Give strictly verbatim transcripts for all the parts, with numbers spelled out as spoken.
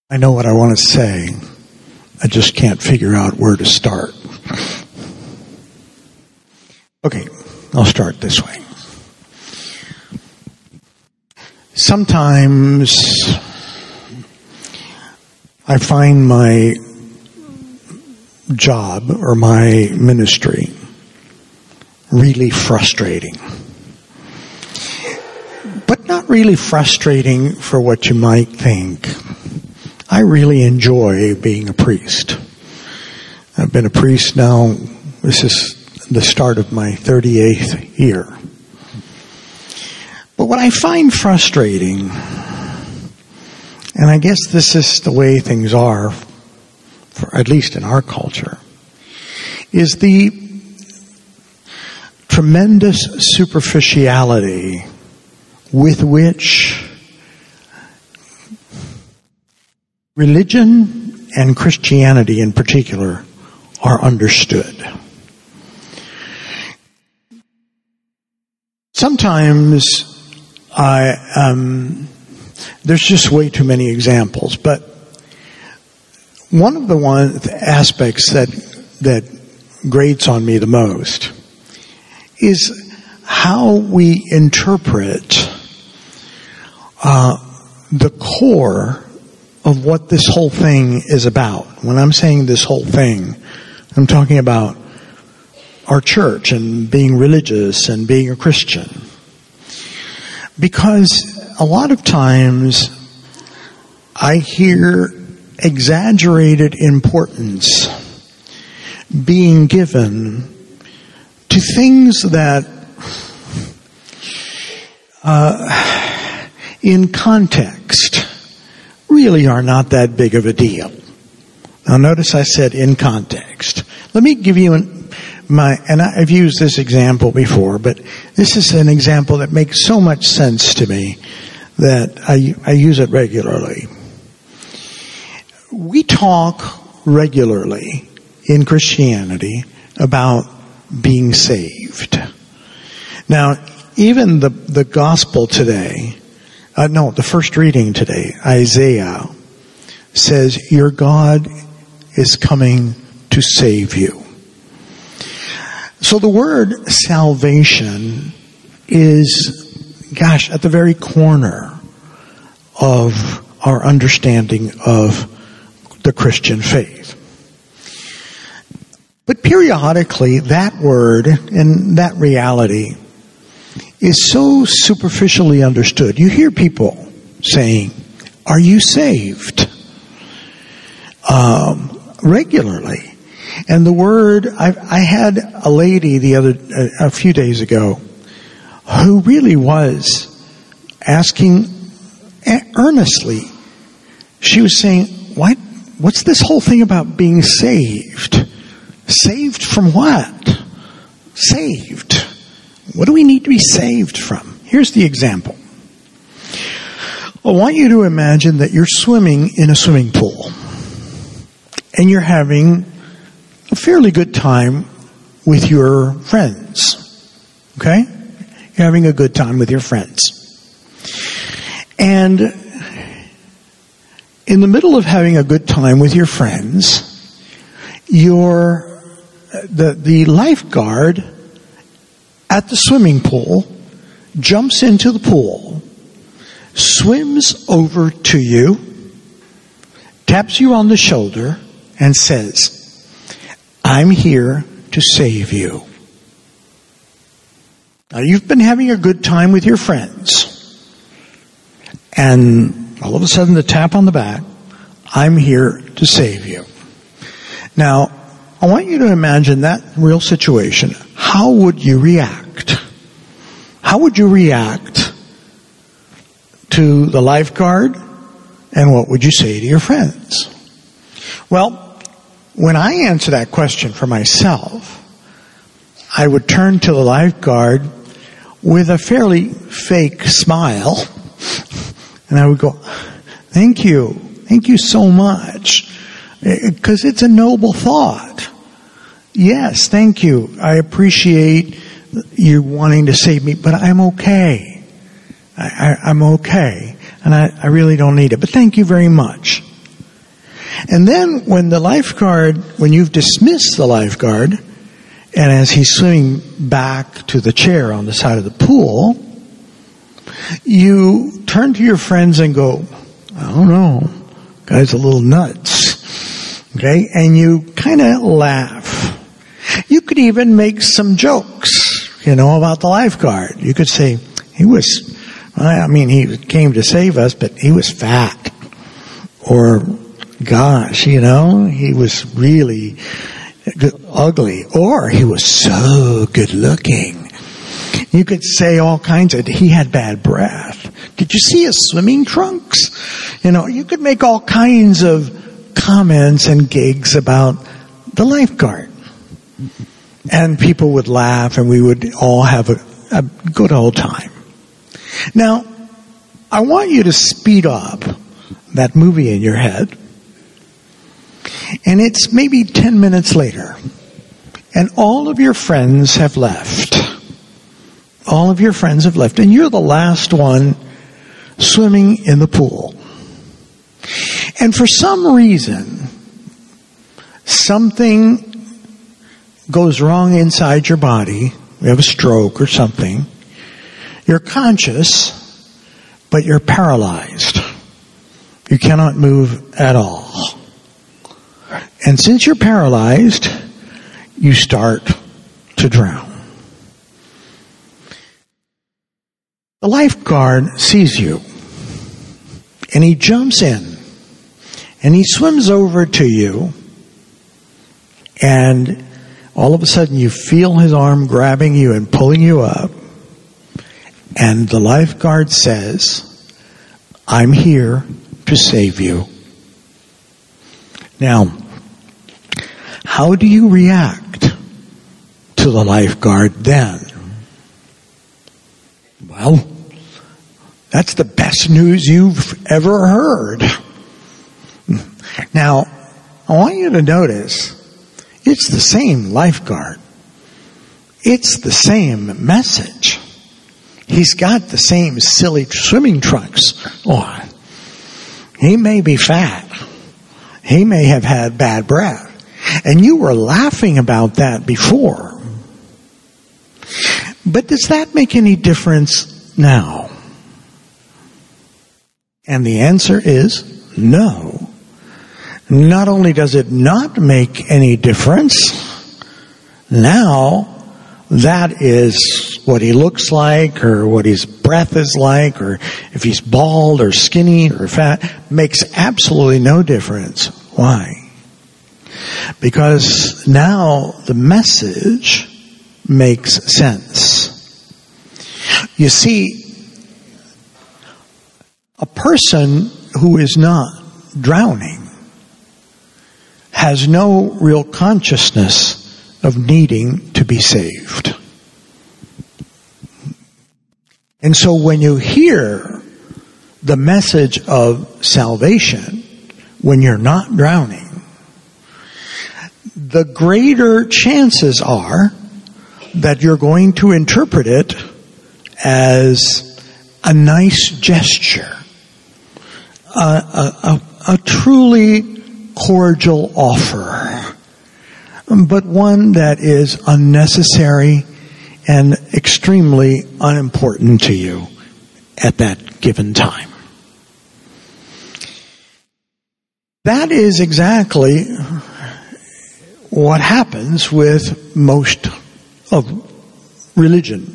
I know what I want to say. I just can't figure out where to start. Okay, I'll start this way. Sometimes I find my job or my ministry really frustrating. But not really frustrating for what you might think. I really enjoy being a priest. I've been a priest now, this is the start of my thirty-eighth year. But what I find frustrating, and I guess this is the way things are, for at least in our culture, is the tremendous superficiality with which religion and Christianity in particular are understood. Sometimes I, um, there's just way too many examples, but one of the one aspects that that grates on me the most is how we interpret uh, the core of what this whole thing is about. When I'm saying this whole thing, I'm talking about our church and being religious and being a Christian. Because a lot of times I hear exaggerated importance being given to things that uh, in context really are not that big of a deal. Now notice I said in context. Let me give you an, my, and I've used this example before, but this is an example that makes so much sense to me that I, I use it regularly. We talk regularly in Christianity about being saved. Now, even the, the gospel today, uh, no, the first reading today, Isaiah, says your God is coming to save you. So the word salvation is, gosh, at the very corner of our understanding of the Christian faith. But periodically, that word and that reality is so superficially understood. You hear people saying, "Are you saved?" Um, regularly. And the word, I, I had a lady the other, a, a few days ago, who really was asking earnestly. She was saying, "What? What's this whole thing about being saved? Saved from what? Saved. What do we need to be saved from?" Here's the example. I want you to imagine that you're swimming in a swimming pool. And you're having a fairly good time with your friends. Okay? You're having a good time with your friends. And in the middle of having a good time with your friends, your the the lifeguard at the swimming pool jumps into the pool, swims over to you, taps you on the shoulder, and says, "I'm here to save you." Now you've been having a good time with your friends, and all of a sudden the tap on the back, "I'm here to save you." Now, I want you to imagine that real situation. How would you react? How would you react to the lifeguard? And what would you say to your friends? Well, when I answer that question for myself, I would turn to the lifeguard with a fairly fake smile, and I would go, "Thank you. Thank you so much." Because it's a noble thought. Yes, thank you. I appreciate you wanting to save me, but I'm okay. I, I, I'm okay. And I, I really don't need it. But thank you very much. And then when the lifeguard, when you've dismissed the lifeguard, and as he's swimming back to the chair on the side of the pool, you turn to your friends and go, I don't know, guy's a little nuts. Okay? And you kind of laugh. You could even make some jokes, you know, about the lifeguard. You could say, he was, I mean, he came to save us, but he was fat. Or, gosh, you know, he was really ugly. Or he was so good looking. You could say all kinds of, he had bad breath. Did you see his swimming trunks? You know, you could make all kinds of comments and gigs about the lifeguard. And people would laugh and we would all have a, a good old time. Now, I want you to speed up that movie in your head. And it's maybe ten minutes later. And all of your friends have left. All of your friends have left. And you're the last one swimming in the pool. And for some reason, something goes wrong inside your body. You have a stroke or something. You're conscious, but you're paralyzed. You cannot move at all. And since you're paralyzed, you start to drown. The lifeguard sees you, and he jumps in, and he swims over to you, and all of a sudden you feel his arm grabbing you and pulling you up, and the lifeguard says, I'm here to save you. Now, how do you react to the lifeguard then? Well, that's the best news you've ever heard. Now, I want you to notice, it's the same lifeguard. It's the same message. He's got the same silly swimming trunks on. He may be fat. He may have had bad breath. And you were laughing about that before. But does that make any difference now? And the answer is no. Not only does it not make any difference, now that is what he looks like or what his breath is like or if he's bald or skinny or fat makes absolutely no difference. Why? Because now the message makes sense. You see, a person who is not drowning has no real consciousness of needing to be saved. And so when you hear the message of salvation, when you're not drowning, the greater chances are that you're going to interpret it as a nice gesture, a, a, a, a truly cordial offer, but one that is unnecessary and extremely unimportant to you at that given time. That is exactly what happens with most of religion.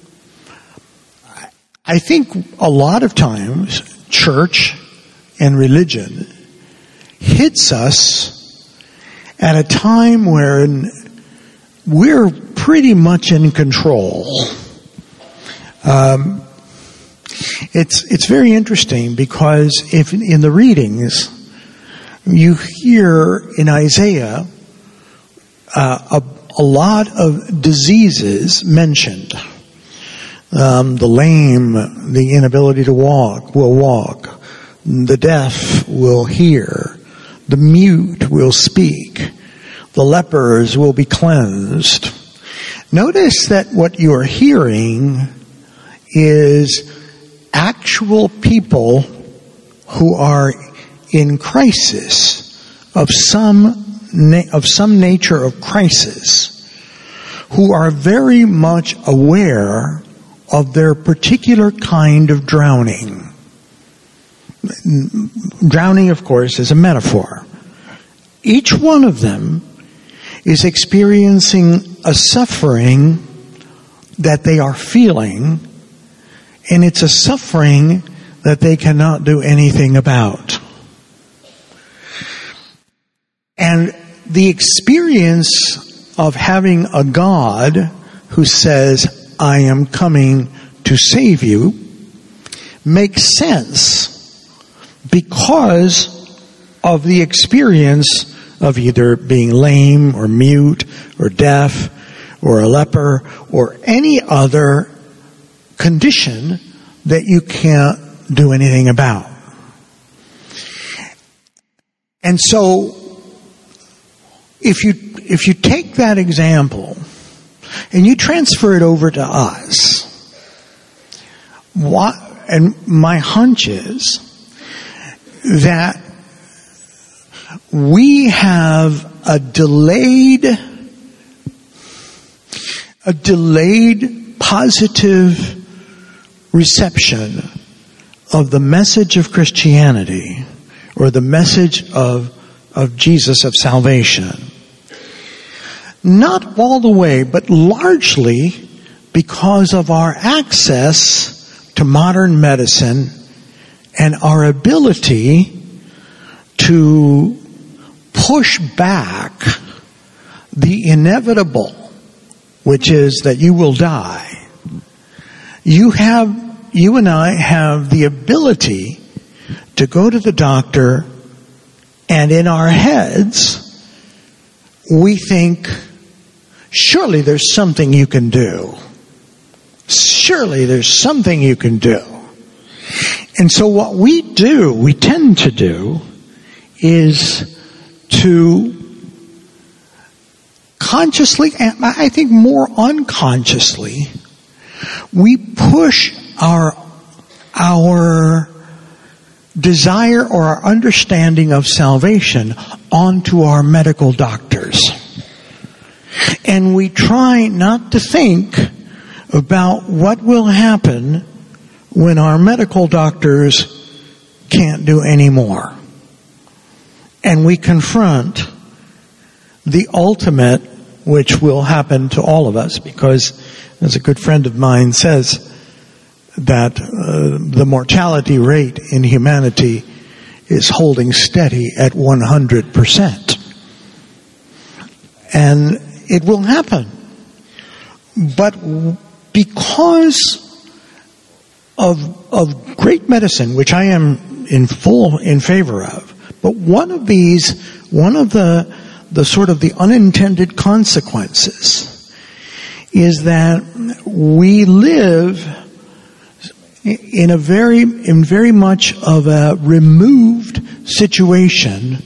I think a lot of times church and religion hits us at a time when we're pretty much in control. Um, it's it's very interesting because if in the readings you hear in Isaiah uh, a, a lot of diseases mentioned. Um, the lame, the inability to walk, will walk. The deaf will hear. The mute will speak. The lepers will be cleansed. Notice that what you're hearing is actual people who are in crisis, of some na- of some nature of crisis who are very much aware of their particular kind of drowning. Drowning, of course, is a metaphor. Each one of them is experiencing a suffering that they are feeling, and it's a suffering that they cannot do anything about. And the experience of having a God who says, I am coming to save you, makes sense because of the experience of either being lame or mute or deaf or a leper or any other condition that you can't do anything about. And so if you if you take that example and you transfer it over to us, what, and my hunch is that we have a delayed, a delayed positive reception of the message of Christianity or the message of, of Jesus of salvation. Not all the way, but largely because of our access to modern medicine and our ability to push back the inevitable, which is that you will die. You have, you and I have the ability to go to the doctor, and in our heads, we think, surely there's something you can do. Surely there's something you can do. And so what we do, we tend to do, is to consciously, and I think more unconsciously, we push our, our desire or our understanding of salvation onto our medical doctors. And we try not to think about what will happen when our medical doctors can't do any more. And we confront the ultimate, which will happen to all of us, because, as a good friend of mine says, that uh, the mortality rate in humanity is holding steady at one hundred percent. And it will happen. But because of, of great medicine, which I am in full in favor of, but one of these, one of the, the sort of the unintended consequences is that we live in a very, in very much of a removed situation.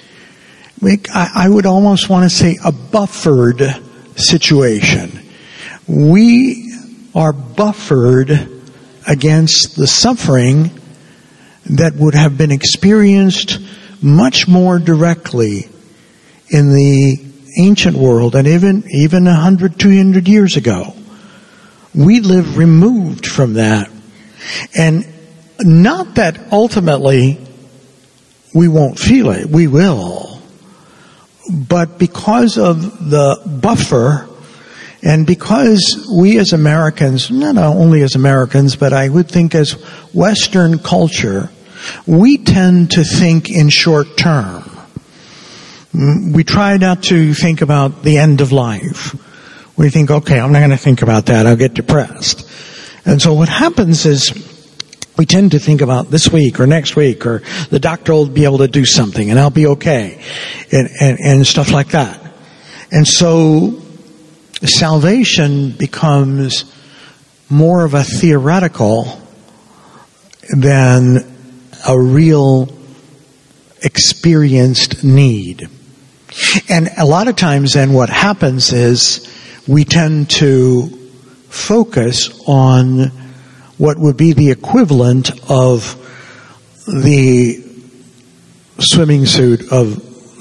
I would almost want to say a buffered situation. We are buffered against the suffering that would have been experienced much more directly in the ancient world, and even even a hundred, two hundred years ago. We live removed from that. And not that ultimately we won't feel it, we will. But because of the buffer, and because we as Americans, not only as Americans, but I would think as Western culture, we tend to think in short term. We try not to think about the end of life. We think, okay, I'm not going to think about that, I'll get depressed. And so what happens is we tend to think about this week or next week, or the doctor will be able to do something and I'll be okay, and, and, and stuff like that. And so salvation becomes more of a theoretical than a real experienced need. And a lot of times then what happens is we tend to focus on what would be the equivalent of the swimming suit of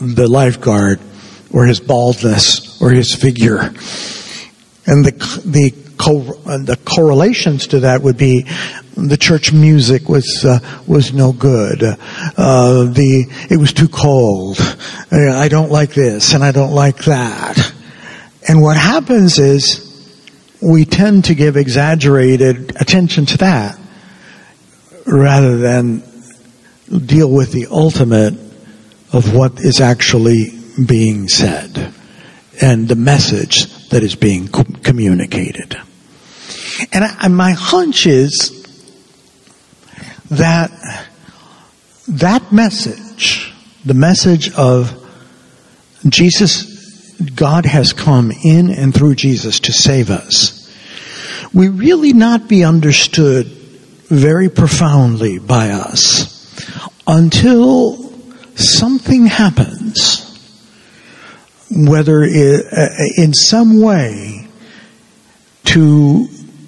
the lifeguard or his baldness or his figure. And the the co- the correlations to that would be the church music was uh, was no good. Uh, the it was too cold. I don't like this and I don't like that. And what happens is we tend to give exaggerated attention to that rather than deal with the ultimate of what is actually being said and the message that is being co- communicated. And, I, and my hunch is that that message, the message of Jesus, God has come in and through Jesus to save us, will really not be understood very profoundly by us until something happens, whether it, uh, in some way to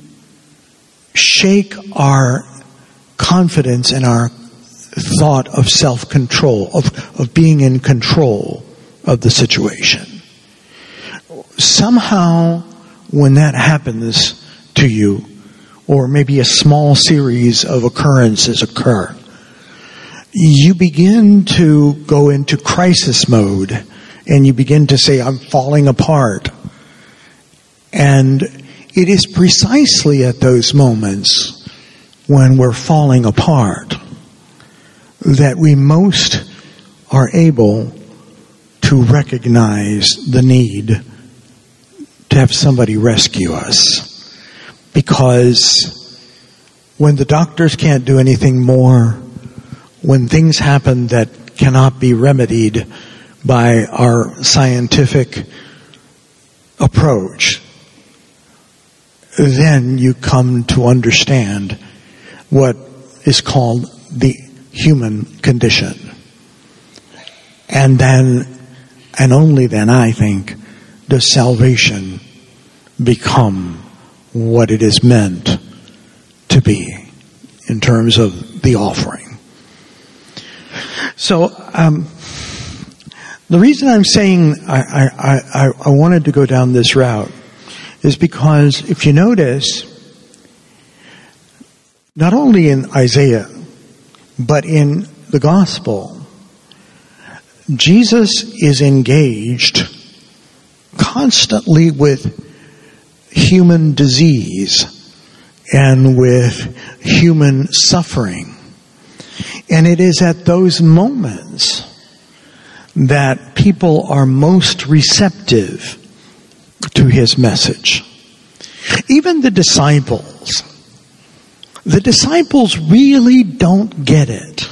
shake our confidence and our thought of self-control, of, of being in control of the situation. Somehow, when that happens to you, or maybe a small series of occurrences occur, you begin to go into crisis mode and you begin to say, I'm falling apart. And it is precisely at those moments when we're falling apart that we most are able to recognize the need to have somebody rescue us. Because when the doctors can't do anything more, when things happen that cannot be remedied by our scientific approach, then you come to understand what is called the human condition. And then, and only then, I think, does salvation become what it is meant to be in terms of the offering. So, um, the reason I'm saying I, I, I, I wanted to go down this route is because if you notice, not only in Isaiah, but in the gospel, Jesus is engaged constantly with human disease and with human suffering. And it is at those moments that people are most receptive to his message. Even the disciples. The disciples really don't get it.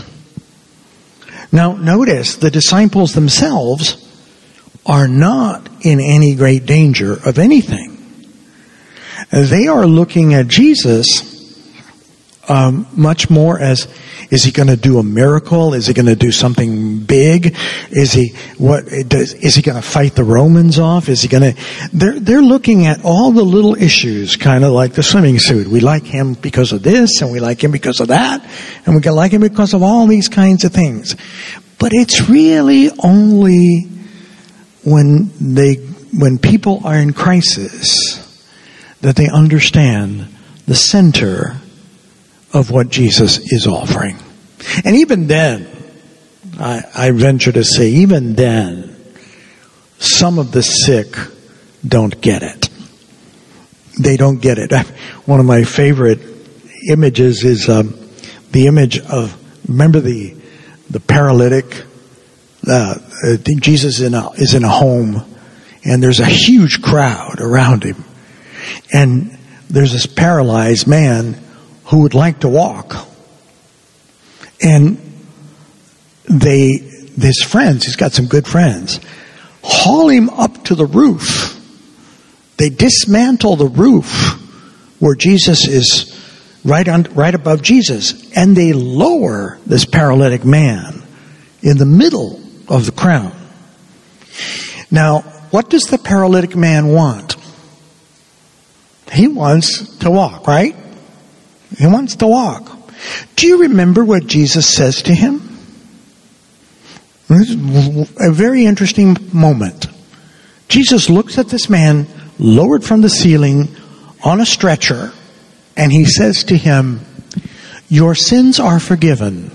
Now, notice the disciples themselves are not in any great danger of anything. They are looking at Jesus um, much more as, is he going to do a miracle? Is he going to do something big? Is he what? Does, is he going to fight the Romans off? Is he going to? They're they're looking at all the little issues, kind of like the swimming suit. We like him because of this, and we like him because of that, and we can like him because of all these kinds of things. But it's really only when they when people are in crisis that they understand the center of what Jesus is offering. And even then, I, I venture to say, even then, some of the sick don't get it. They don't get it. One of my favorite images is um, the image of, remember the the paralytic? Uh, Jesus is in a, is in a home, and there's a huge crowd around him. And there's this paralyzed man who would like to walk. And they, his friends, he's got some good friends, haul him up to the roof. They dismantle the roof where Jesus is right on, right above Jesus. And they lower this paralytic man in the middle of the crowd. Now, what does the paralytic man want? He wants to walk, right? He wants to walk. Do you remember what Jesus says to him? This is a very interesting moment. Jesus looks at this man lowered from the ceiling on a stretcher, and he says to him, "Your sins are forgiven."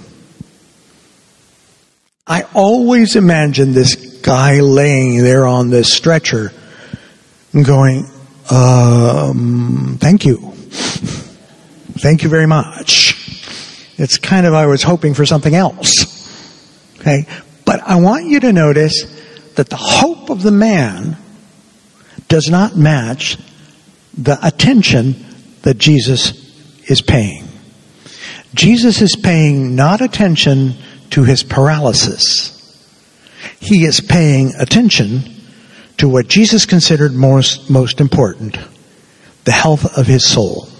I always imagine this guy laying there on this stretcher and going, um, thank you. Thank you very much. It's kind of, I was hoping for something else. Okay? But I want you to notice that the hope of the man does not match the attention that Jesus is paying. Jesus is paying not attention to his paralysis. He is paying attention to what Jesus considered most, most important, the health of his soul.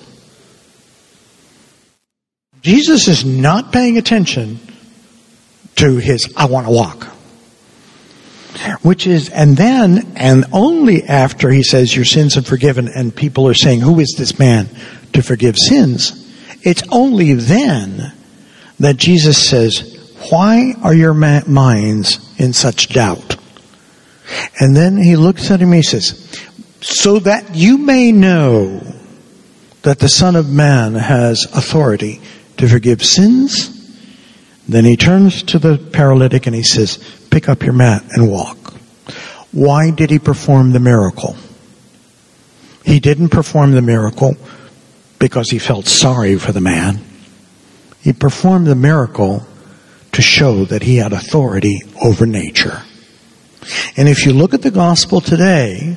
Jesus is not paying attention to his, I want to walk. Which is, and then, and only after he says, your sins are forgiven, and people are saying, who is this man to forgive sins? It's only then that Jesus says, why are your ma- minds in such doubt? And then he looks at him and he says, so that you may know that the Son of Man has authority to forgive sins. Then he turns to the paralytic and he says, pick up your mat and walk. Why did he perform the miracle? He didn't perform the miracle because he felt sorry for the man. He performed the miracle to show that he had authority over nature. And if you look at the gospel today,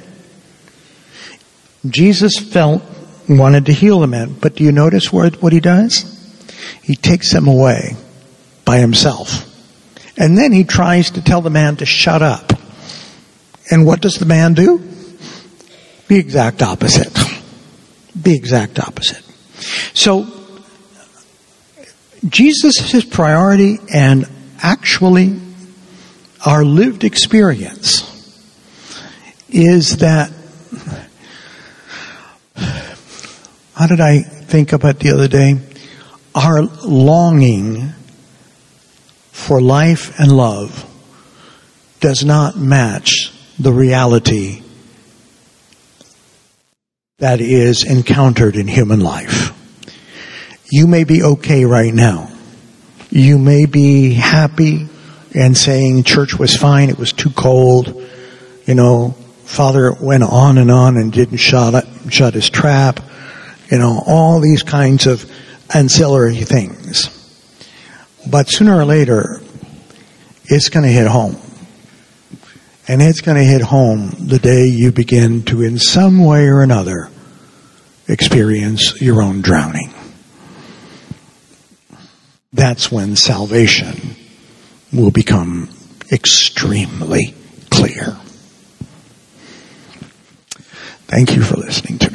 Jesus felt, wanted to heal the man, but do you notice what, what he does? He takes him away by himself. And then he tries to tell the man to shut up. And what does the man do? The exact opposite. The exact opposite. So, Jesus' priority and actually our lived experience is that, how did I think about the other day? Our longing for life and love does not match the reality that is encountered in human life. You may be okay right now. You may be happy and saying church was fine, it was too cold. You know, Father went on and on and didn't shut up, shut his trap. You know, all these kinds of ancillary things. But sooner or later, it's going to hit home. And it's going to hit home the day you begin to, in some way or another, experience your own drowning. That's when salvation will become extremely clear. Thank you for listening to me.